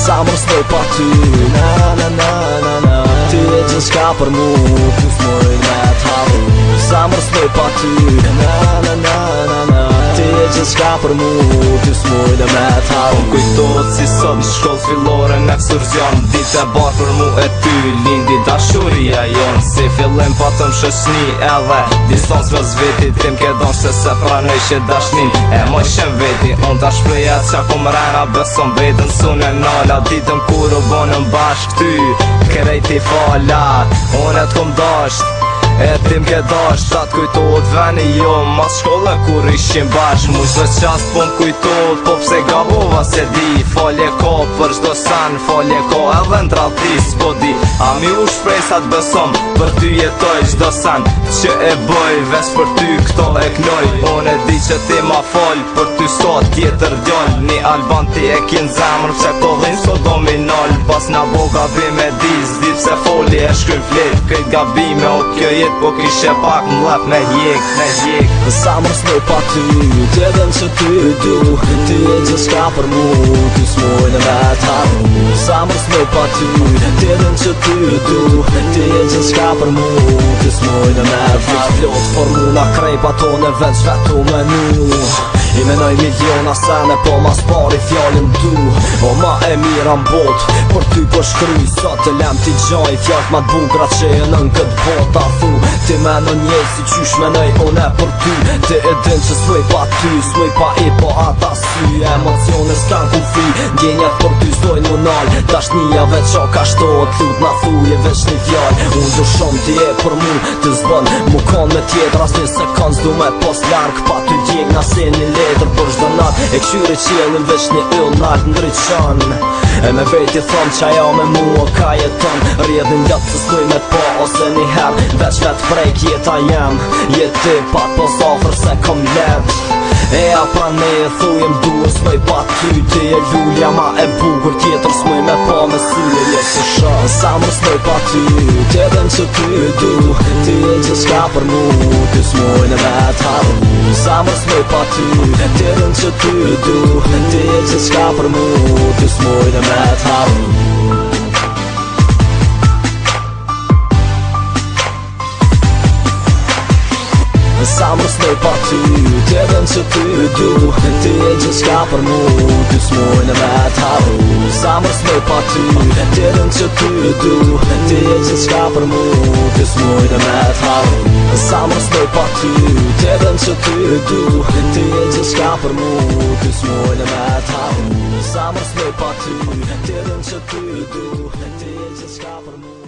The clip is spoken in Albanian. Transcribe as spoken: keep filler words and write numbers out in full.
Zamër s'moj pa ty, na na na na na. Ty e gjithçka për mu, ty s'moj me t'haru. Zamër s'moj pa ty, na na na na na. Ty e gjithçka për mu, ty s'moj dhe me t'haru. Kujtohet si sot në shkollë fillore në ekskursion. Ditë e barë për mu e ty, lindi dashuria jon. Si fillim patëm shoqni edhe distancë me zveti. Tim ke don se se pranoj që dashnin e moj shem veti. On ta shpreja qa kom rena beson vetën sunë e nala. Ditën kur u bonëm bashk ty, krejti fala. Unë e t'kom dasht e tim ke dasht. Ta t'kujtohet veni jo mas shkolle kur ishim bashk. Muj zdo qast po m'kujtohet po pse gabova se di. Falje ko për shdo san, falje ko edhe n'tralti s'po di. A mi u shprej sa t'besom për ty jetoj shdo san që e bëj ves për ty këto e knoj. Unë e di që ti ma fal për ty sot tjetër djall. Një Alban ti e kin zemër pse kodhin so dominal. Pas na bo gabim e di zdi pse foli e shkrym flet. Krejt gabime o kjo jet po kishe pak m'lep me hjek, me hjek. Zamër s'moj pa ty, t'edhen që ty du. Ty e gjithçka për mu, ty s'moj dhe me t'haru. Zamër s'moj pa ty, t'edhen që ty du. Ty e gjithçka për mu, ty s'moj dhe me t'haru. Plot formula krejpa tone veç vetu me nu. I menoj miliona sene po mas pari fjallin du. O ma e mira m'bot, për ty po shkry sot të lem t'i gjaj. Fjallët ma t'bugra që e nën këtë bot a thu. Ti meno njej si qysh menoj une për ty. Ti e din që s'moj pa ty, s'moj pa i po ata sy. Emocione s'kan ku fi, ndjenjat për ty s'doj n'unal. Dashnija veç o ka shtot, lut na thuje veç një fjall. Unë du shumë ti e për mu, ti s'bën mu kon me tjetër. As një sekund s'du me pos larg, pa ty djeg na se një letër për shdo nat. E këshyri qjelin veç një yll nalt ndryqan. E me vejti thom qa ja me mu o ka jeton. Rjedhin lët se s'duj me t'po ose një her veç vet prejk jeta jem. Jet ti pat po zafër se kom let. E a pra ne e thujem du s'moj pa ty. Ti e lullja ma e bukur tjetër s'moj me pa me sy e jet se shon. Zamër s'moj pa ty, t'edhen që ty du. Ty e gjithçka për mu, ty s'moj në me t'haru. Zamër s'moj pa ty, t'edhen që ty du. Ty e gjithçka për mu, ty s'moj në me t'haru. Zamër s'moj pa ty, t'edhen që ty du. Ty e gjithçka për mu, ty s'moj në me t'haru. Zamër s'moj pa ty, t'edhen që ty du. Ty e gjithçka për mu, ty s'moj në me t'haru. Zamër s'moj pa ty, t'edhen që ty du. Ty e gjithçka për mu, ty s'moj në me t'haru. Zamër s'moj pa ty, t'edhen që ty du. Ty e gjithçka për mu.